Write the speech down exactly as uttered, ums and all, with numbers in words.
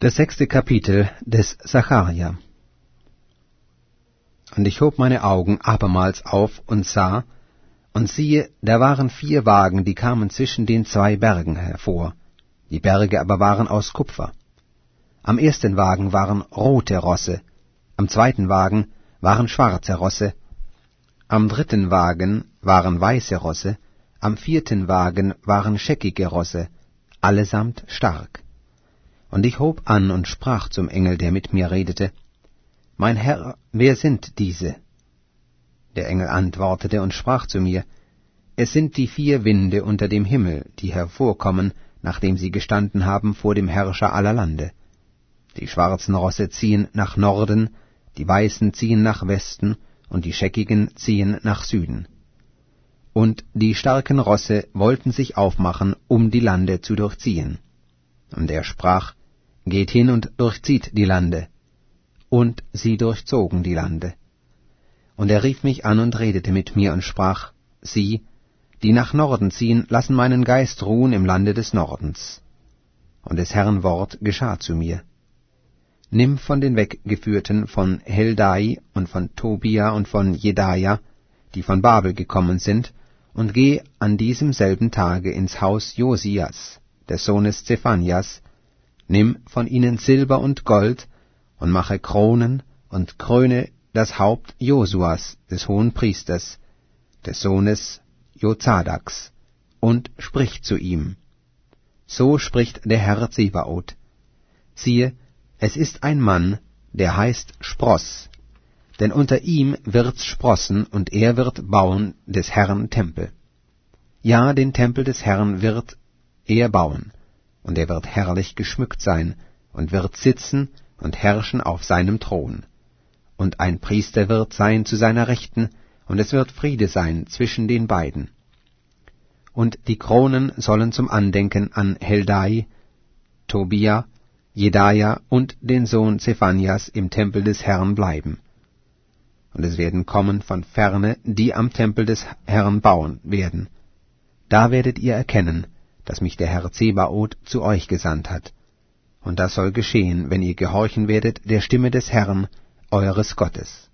Das sechste Kapitel des Sacharja. Und ich hob meine Augen abermals auf und sah, und siehe, da waren vier Wagen, die kamen zwischen den zwei Bergen hervor, die Berge aber waren aus Kupfer. Am ersten Wagen waren rote Rosse, am zweiten Wagen waren schwarze Rosse, am dritten Wagen waren weiße Rosse, am vierten Wagen waren scheckige Rosse, allesamt stark. Und ich hob an und sprach zum Engel, der mit mir redete, Mein Herr, wer sind diese? Der Engel antwortete und sprach zu mir, Es sind die vier Winde unter dem Himmel, die hervorkommen, nachdem sie gestanden haben vor dem Herrscher aller Lande. Die schwarzen Rosse ziehen nach Norden, die weißen ziehen nach Westen, und die scheckigen ziehen nach Süden. Und die starken Rosse wollten sich aufmachen, um die Lande zu durchziehen. Und er sprach, Geht hin und durchzieht die Lande. Und sie durchzogen die Lande. Und er rief mich an und redete mit mir und sprach, Sie, die nach Norden ziehen, lassen meinen Geist ruhen im Lande des Nordens. Und des Herrn Wort geschah zu mir. Nimm von den Weggeführten von Heldai und von Tobia und von Jedaja, die von Babel gekommen sind, und geh an diesem selben Tage ins Haus Josias, des Sohnes Zephanias, nimm von ihnen Silber und Gold, und mache Kronen, und kröne das Haupt Josuas, des Hohenpriesters, des Sohnes Jozadaks, und sprich zu ihm. So spricht der Herr Zebaoth. Siehe, es ist ein Mann, der heißt Spross, denn unter ihm wird's sprossen, und er wird bauen des Herrn Tempel. Ja, den Tempel des Herrn wird er bauen, und er wird herrlich geschmückt sein, und wird sitzen und herrschen auf seinem Thron. Und ein Priester wird sein zu seiner Rechten, und es wird Friede sein zwischen den beiden. Und die Kronen sollen zum Andenken an Heldai, Tobia, Jedaja und den Sohn Zephanias im Tempel des Herrn bleiben. Und es werden kommen von ferne, die am Tempel des Herrn bauen werden. Da werdet ihr erkennen, dass mich der Herr Zebaoth zu euch gesandt hat. Und das soll geschehen, wenn ihr gehorchen werdet der Stimme des Herrn, eures Gottes.